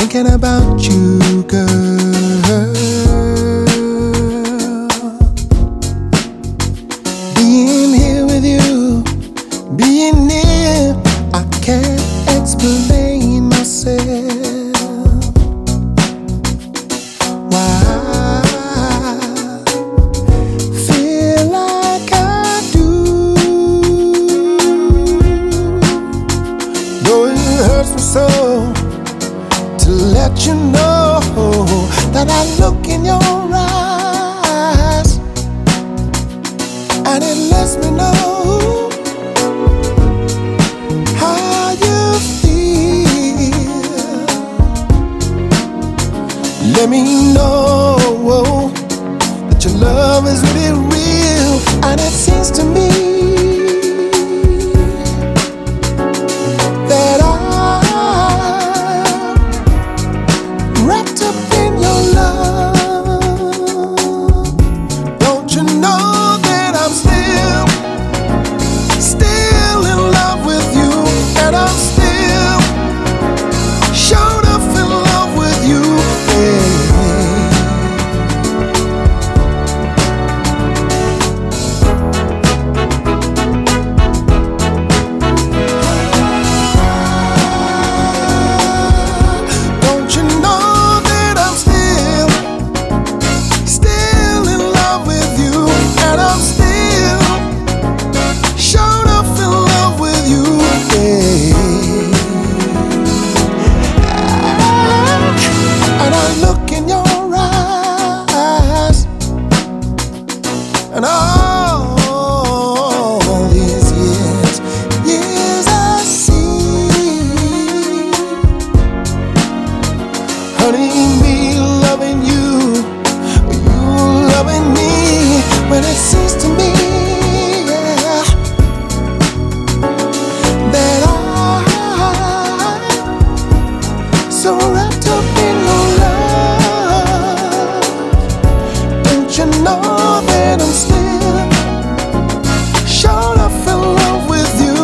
thinking about you, girl. Being here with you, being near, I can't explain myself. Why I feel like I do, though it hurts me so to let you know that I look in your eyes, and it lets me know how you feel. Let me know that your love is really real, and it seems to me that I'm wrapped up in your love. Don't you know that I'm still in love with you, and I'm still showed up in love with you, yeah. Don't you know that I'm still in love with you, and I'm still showed up in love with you, yeah. And I look in your eyes, and all these years I see, honey, me loving you, you loving me, but it seems to me, yeah, that I'm so wrapped up in your love. Don't you know that I'm still showed up in love with you,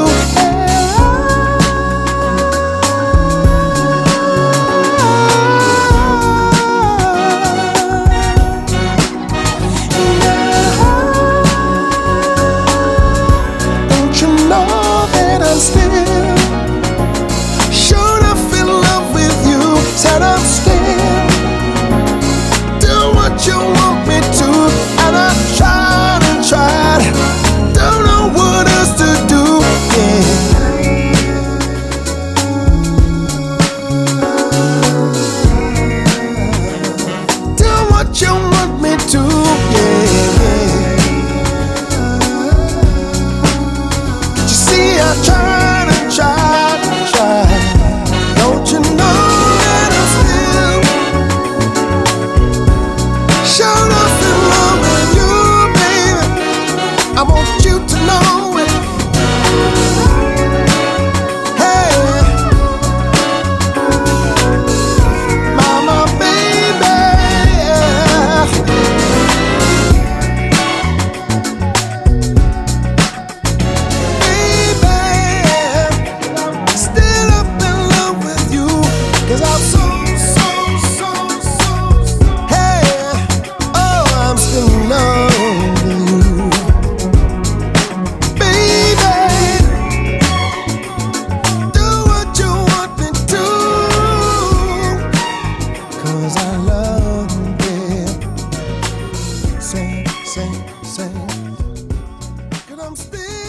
don't you know that I'm still showed up in love with you, said I'm still do what you want me to, and I tried and tried, don't know what else to do, yeah. Do what you want me to, yeah. You see, I tried and tried and tried. Don't you know that I'm still showed up in love with you, baby? I want you to know it. Hey, mama, baby, baby, still up in love with you, 'cause I'm so, hey, oh, I'm still in love with you, baby. Do what you want me to, 'cause I love you, yeah. Say, 'cause I'm still